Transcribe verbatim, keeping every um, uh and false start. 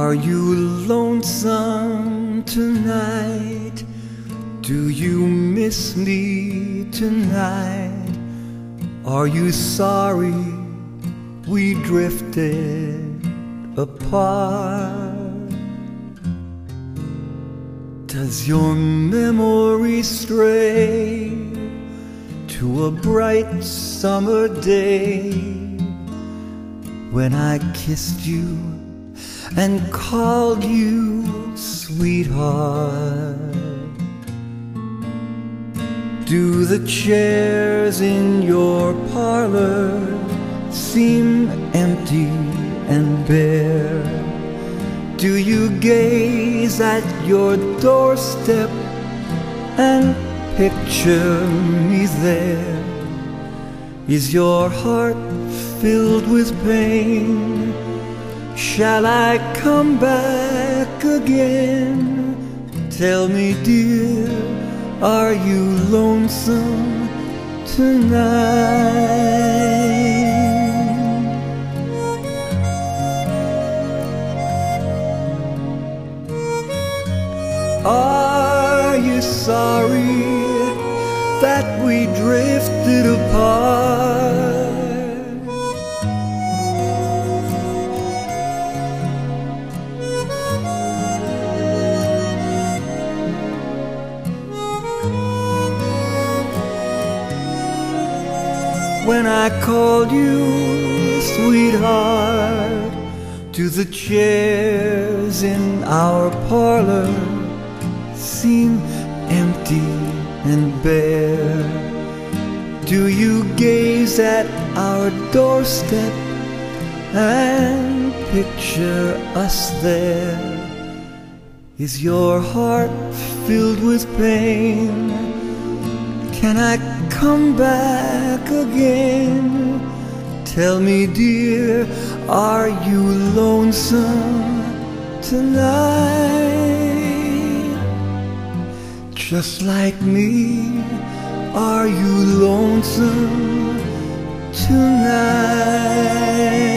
Are you lonesome tonight? Do you miss me tonight? Are you sorry we drifted apart? Does your memory stray to a bright summer day when I kissed you and called you sweetheart? Do the chairs in your parlor seem empty and bare? Do you gaze at your doorstep and picture me there? Is your heart filled with pain? Shall I come back again? Tell me, dear, are you lonesome tonight? Are you sorry that we drifted apart? When I called you sweetheart, do the chairs in our parlor seem empty and bare? Do you gaze at our doorstep and picture us there? Is your heart filled with pain? Can I come back again? Tell me, dear, are you lonesome tonight? Just like me, are you lonesome tonight?